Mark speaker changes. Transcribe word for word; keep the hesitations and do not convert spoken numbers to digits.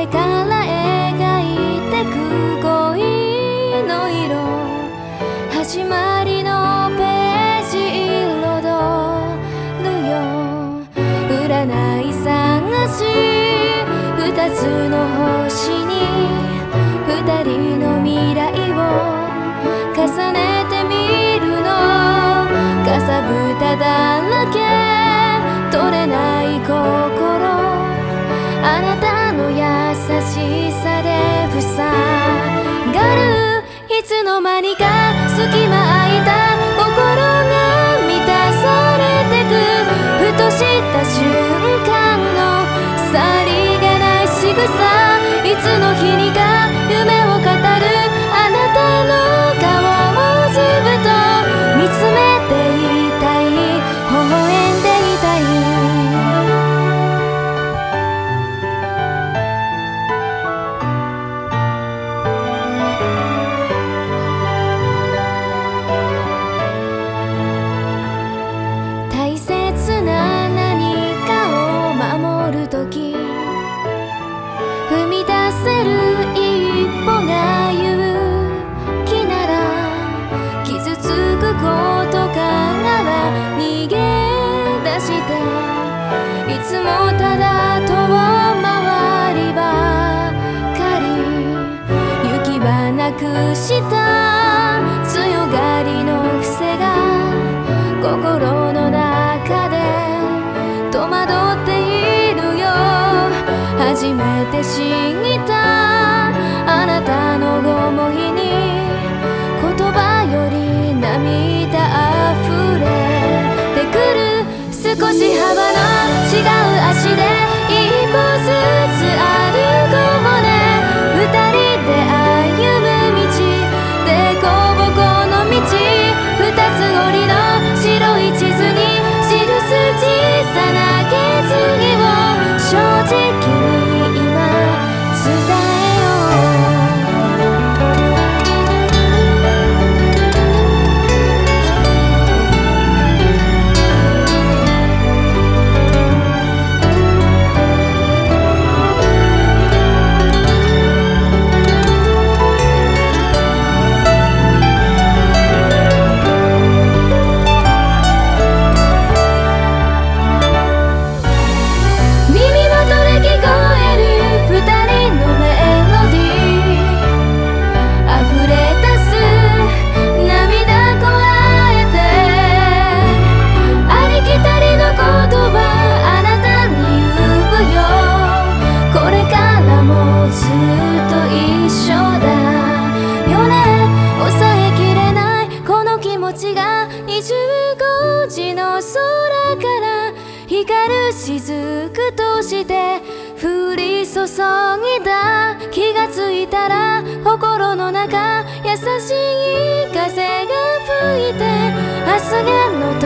Speaker 1: れから描いてく恋の色、始まりのページ彩るよ。占い探し二つの星に二人の未来を重ねてみるの。かさぶただらけ取れない心、あなたの優しさで塞がる。いつの間にか隙間空いた心が満たされてく。ふとした瞬間のさりげない仕草、いつの日にか夢を語るあなたの顔をずっと見つめていたい、微笑んでいたい。大切な何かを守るとき、踏み出せる一歩が勇気なら、傷つくことから逃げ出して、いつもただ遠回りばかり。行き場なくした強がりの癖が心の中で戸惑っているよ。初めて知ったあなたの想いに、言葉より涙あふれてくる。少し幅の違う足で一歩ずつ歩こうね。二人で歩む道、でこぼこの道、二つ折りの白い地図に記す小さな決意を正直に今伝えよにじゅうごじの空から光る雫として降り注ぎだ。気がついたら心の中優しい風が吹いて、明日がの